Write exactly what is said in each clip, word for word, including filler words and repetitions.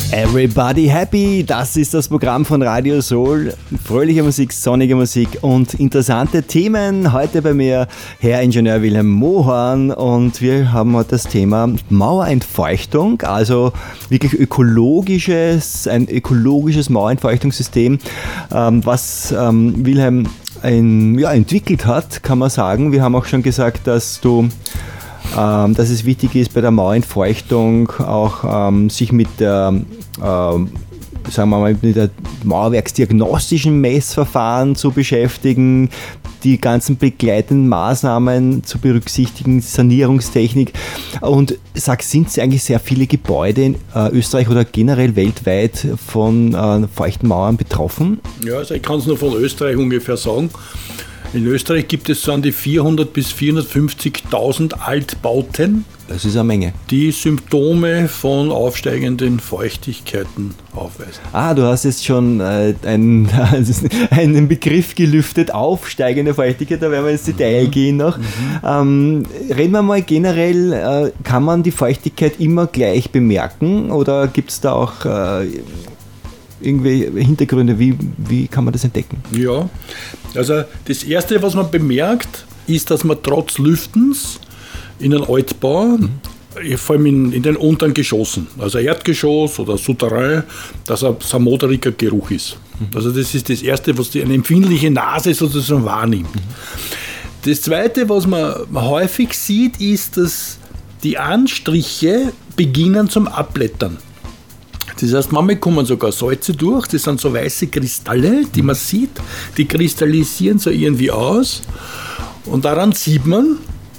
Everybody Happy, das ist das Programm von Radio Soul. Fröhliche Musik, sonnige Musik und interessante Themen. Heute bei mir Herr Ingenieur Wilhelm Mohorn und wir haben heute das Thema Mauerentfeuchtung, also wirklich ökologisches, ein ökologisches Mauerentfeuchtungssystem, was Wilhelm ein, ja, entwickelt hat, kann man sagen. Wir haben auch schon gesagt, dass du Ähm, dass es wichtig ist, bei der Mauerentfeuchtung auch ähm, sich mit der, ähm, sagen wir mal, mit der mauerwerksdiagnostischen Messverfahren zu beschäftigen, die ganzen begleitenden Maßnahmen zu berücksichtigen, Sanierungstechnik. Und sag, sind eigentlich sehr viele Gebäude in äh, Österreich oder generell weltweit von äh, feuchten Mauern betroffen? Ja, also ich kann es nur von Österreich ungefähr sagen. In Österreich gibt es so an die vierhundert bis vierhundertfünfzigtausend Altbauten. Das ist eine Menge. Die Symptome von aufsteigenden Feuchtigkeiten aufweisen. Ah, du hast jetzt schon äh, einen, einen Begriff gelüftet, aufsteigende Feuchtigkeit, da werden wir ins Detail mhm. gehen noch. Mhm. Ähm, reden wir mal generell, äh, kann man die Feuchtigkeit immer gleich bemerken oder gibt es da auch äh, irgendwie Hintergründe, wie, wie kann man das entdecken? Ja, also das Erste, was man bemerkt, ist, dass man trotz Lüftens in einem Altbau, mhm. vor allem in, in den unteren Geschossen, also Erdgeschoss oder Souterrain, dass ein, ein moderiger Geruch ist. Mhm. Also das ist das Erste, was die, eine empfindliche Nase sozusagen wahrnimmt. Mhm. Das Zweite, was man häufig sieht, ist, dass die Anstriche beginnen zum Abblättern. Das heißt, manchmal kommen sogar Salze durch, das sind so weiße Kristalle, die man sieht, die kristallisieren so irgendwie aus und daran sieht man,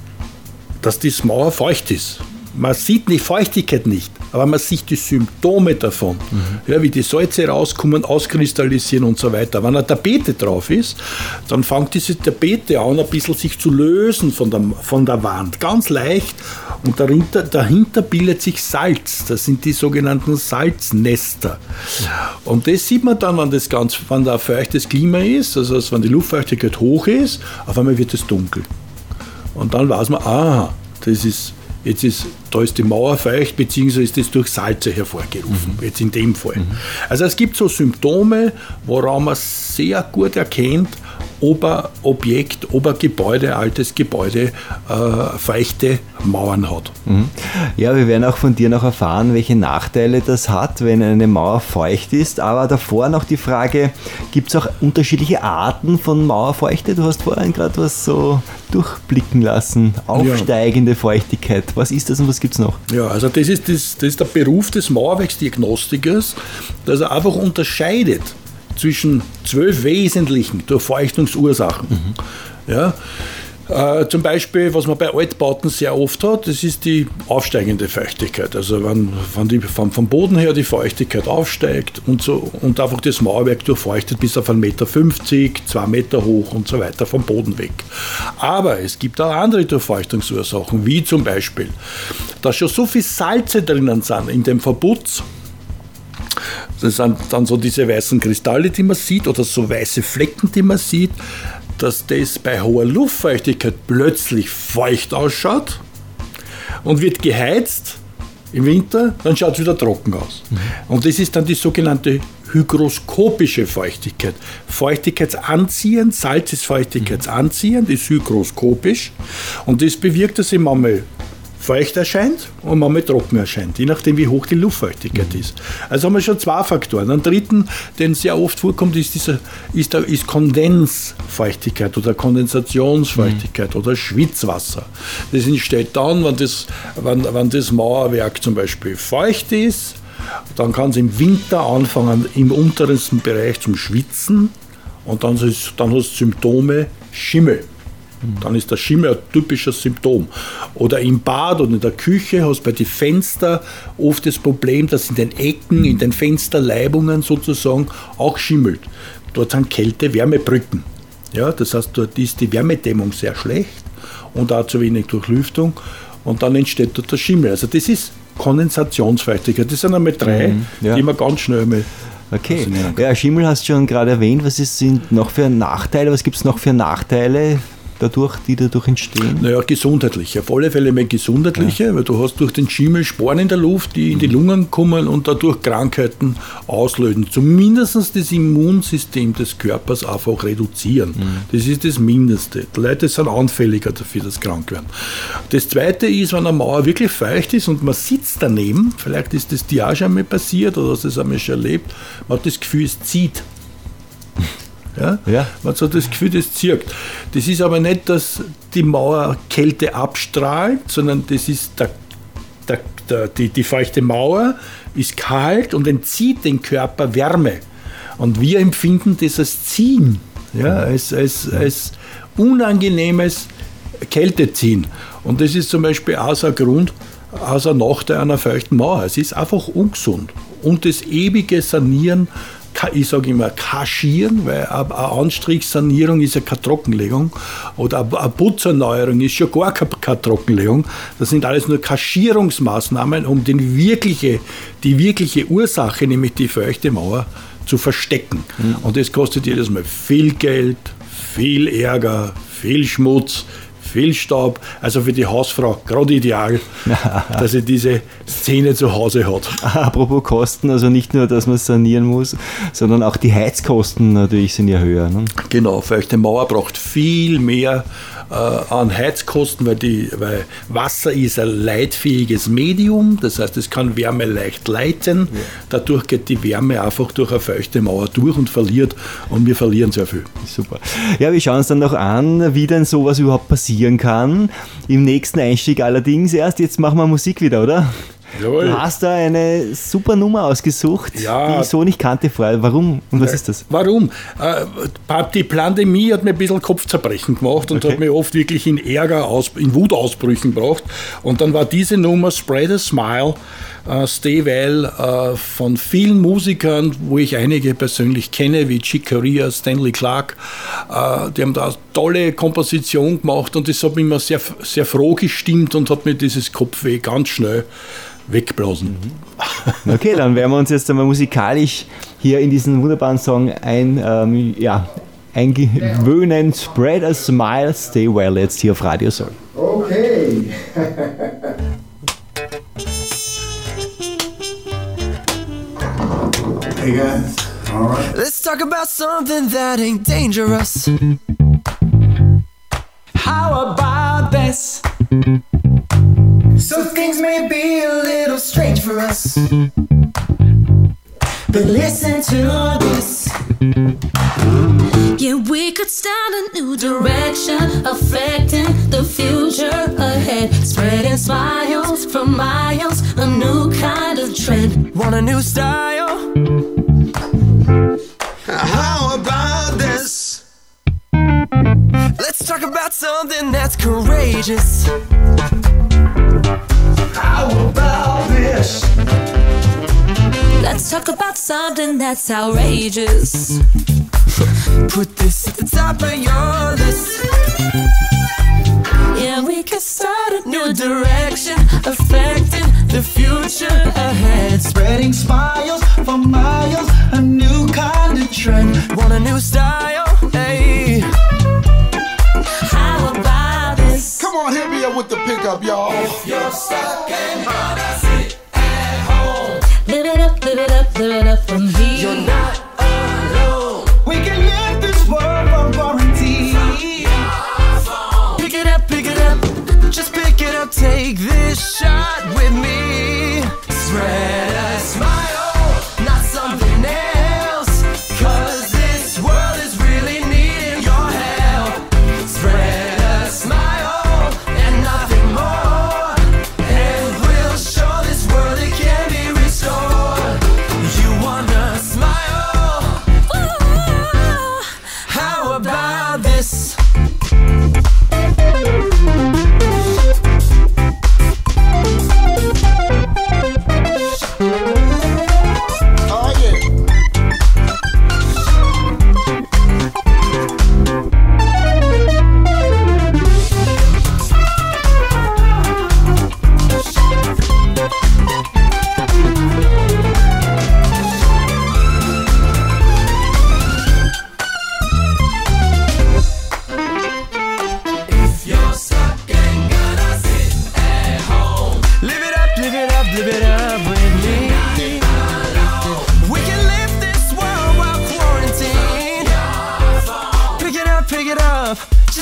dass die Mauer feucht ist. Man sieht die Feuchtigkeit nicht, aber man sieht die Symptome davon, mhm. ja, wie die Salze rauskommen, auskristallisieren und so weiter. Wenn eine Tapete drauf ist, dann fängt diese Tapete an, ein bisschen sich zu lösen von der, von der Wand, ganz leicht. Und dahinter, dahinter bildet sich Salz, das sind die sogenannten Salznester. Und das sieht man dann, wenn, das ganz, wenn da ein feuchtes Klima ist, also wenn die Luftfeuchtigkeit hoch ist, auf einmal wird es dunkel. Und dann weiß man, aha, das ist, jetzt ist, da ist die Mauer feucht, beziehungsweise ist das durch Salze hervorgerufen, mhm. jetzt in dem Fall. Mhm. Also es gibt so Symptome, woran man sehr gut erkennt, ob ein Objekt, ob ein Gebäude, ein altes Gebäude, äh, feuchte Mauern hat. Mhm. Ja, wir werden auch von dir noch erfahren, welche Nachteile das hat, wenn eine Mauer feucht ist. Aber davor noch die Frage, gibt es auch unterschiedliche Arten von Mauerfeuchte? Du hast vorhin gerade was so durchblicken lassen. Aufsteigende ja. Feuchtigkeit. Was ist das und was gibt es noch? Ja, also das ist, das, das ist der Beruf des Mauerwerksdiagnostikers, dass er einfach unterscheidet zwischen zwölf wesentlichen Durchfeuchtungsursachen. Mhm. Ja, äh, zum Beispiel, was man bei Altbauten sehr oft hat, das ist die aufsteigende Feuchtigkeit. Also wenn, wenn die, vom, vom Boden her die Feuchtigkeit aufsteigt und, so, und einfach das Mauerwerk durchfeuchtet bis auf einen Meter fünfzig, zwei Meter hoch und so weiter vom Boden weg. Aber es gibt auch andere Durchfeuchtungsursachen, wie zum Beispiel, dass schon so viel Salze drinnen sind in dem Verputz. Das sind dann so diese weißen Kristalle, die man sieht, oder so weiße Flecken, die man sieht, dass das bei hoher Luftfeuchtigkeit plötzlich feucht ausschaut und wird geheizt im Winter, dann schaut es wieder trocken aus. Mhm. Und das ist dann die sogenannte hygroskopische Feuchtigkeit. Feuchtigkeitsanziehend, Salz ist feuchtigkeitsanziehend, ist hygroskopisch und das bewirkt, dass im manchmal feucht erscheint und manchmal trocken erscheint, je nachdem, wie hoch die Luftfeuchtigkeit mhm. ist. Also haben wir schon zwei Faktoren. Einen dritten, den sehr oft vorkommt, ist, dieser, ist, der, ist Kondensfeuchtigkeit oder Kondensationsfeuchtigkeit mhm. oder Schwitzwasser. Das entsteht dann, wenn das, wenn, wenn das Mauerwerk zum Beispiel feucht ist, dann kann es im Winter anfangen, im unteren Bereich zum Schwitzen und dann, ist, dann hat es Symptome Schimmel. Dann ist der Schimmel ein typisches Symptom. Oder im Bad oder in der Küche hast du bei den Fenstern oft das Problem, dass in den Ecken, in den Fensterleibungen sozusagen auch schimmelt. Dort sind Kälte-Wärmebrücken. Ja, das heißt, dort ist die Wärmedämmung sehr schlecht und auch zu wenig Durchlüftung und dann entsteht dort der Schimmel. Also das ist Kondensationsfeuchtigkeit. Das sind einmal drei, mhm, ja. die man ganz schnell mal Okay, ja, Schimmel hast du schon gerade erwähnt. Was ist, sind noch für Nachteile? Was gibt es noch für Nachteile dadurch, die dadurch entstehen? Naja, gesundheitliche. Auf alle Fälle mehr gesundheitliche, ja. Weil du hast durch den Schimmel Sporen in der Luft, die in die Lungen kommen und dadurch Krankheiten auslösen. Zumindest das Immunsystem des Körpers einfach reduzieren. Mhm. Das ist das Mindeste. Die Leute sind anfälliger dafür, dass sie krank werden. Das Zweite ist, wenn eine Mauer wirklich feucht ist und man sitzt daneben, vielleicht ist das dir auch schon einmal passiert oder hast du das einmal schon erlebt, man hat das Gefühl, es zieht. Ja? Ja. Man hat das Gefühl, das zirkt. Das ist aber nicht, dass die Mauer Kälte abstrahlt, sondern das ist der, der, der, die, die feuchte Mauer ist kalt und entzieht den Körper Wärme. Und wir empfinden das als Ziehen, ja? als, als, als unangenehmes Kälteziehen. Und das ist zum Beispiel auch so ein Grund, also ein Nachteil einer feuchten Mauer. Es ist einfach ungesund. Und das ewige Sanieren, ich sage immer kaschieren, weil eine Anstrichsanierung ist ja keine Trockenlegung oder eine Putzerneuerung ist schon gar keine Trockenlegung. Das sind alles nur Kaschierungsmaßnahmen, um den wirkliche, die wirkliche Ursache, nämlich die feuchte Mauer, zu verstecken. Mhm. Und das kostet jedes Mal viel Geld, viel Ärger, viel Schmutz, viel Staub, also für die Hausfrau gerade ideal, dass sie diese Szene zu Hause hat. Apropos Kosten, also nicht nur, dass man sanieren muss, sondern auch die Heizkosten natürlich sind ja höher. Ne? Genau, feuchte Mauer braucht viel mehr äh, an Heizkosten, weil, die, weil Wasser ist ein leitfähiges Medium, das heißt, es kann Wärme leicht leiten, ja. Dadurch geht die Wärme einfach durch eine feuchte Mauer durch und verliert und wir verlieren sehr viel. Super. Ja, wir schauen uns dann noch an, wie denn sowas überhaupt passiert kann. Im nächsten Einstieg allerdings erst. Jetzt machen wir Musik wieder, oder? Jawohl. Du hast da eine super Nummer ausgesucht, ja. die ich so nicht kannte vorher. Warum und was ist das? Warum? Die Pandemie hat mir ein bisschen Kopfzerbrechen gemacht und okay. hat mir oft wirklich in Ärger, in Wutausbrüchen gebracht. Und dann war diese Nummer Spread a Smile, Uh, Stay Well uh, von vielen Musikern, wo ich einige persönlich kenne, wie Chick Corea, Stanley Clarke. Uh, die haben da eine tolle Komposition gemacht und das hat mich immer sehr, sehr froh gestimmt und hat mir dieses Kopfweh ganz schnell wegblasen. Okay, dann werden wir uns jetzt einmal musikalisch hier in diesen wunderbaren Song ein, ähm, ja, eingewöhnen. Spread a Smile, Stay Well, jetzt hier auf Radio Soul. Okay. Hey guys, all right. Let's talk about something that ain't dangerous. How about this? So things may be a little strange for us, but listen to this. Yeah, we could start a new direction, affecting the future ahead, spreading smiles for miles, a new kind of trend. Want a new style? How about this? Let's talk about something that's courageous. How about this? Let's talk about something that's outrageous. Put this at the top of your list. Yeah, we could start a New direction, affecting the future ahead. Spreading smiles for miles, a new kind of trend. Want a new style? Hey. How about this? Come on, hit me up with the pickup, y'all. If you're stuck and wanna sit at home, Live it up, live it up, live it up for me. you're not alone. We can live this world from quarantine. Pick it up, pick it up, just pick it up. Take this shot with me. Spread a smile, not something else. Cause this world is really needing your help. Spread a smile and nothing more, and we'll show this world it can be restored. You wanna smile?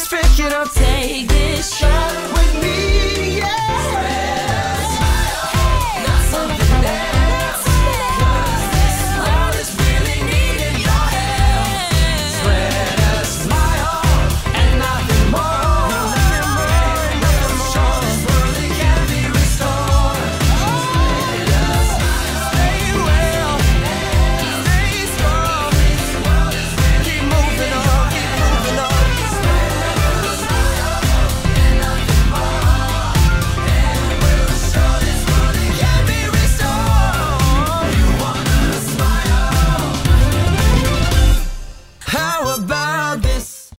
Just pick it up. Take this shot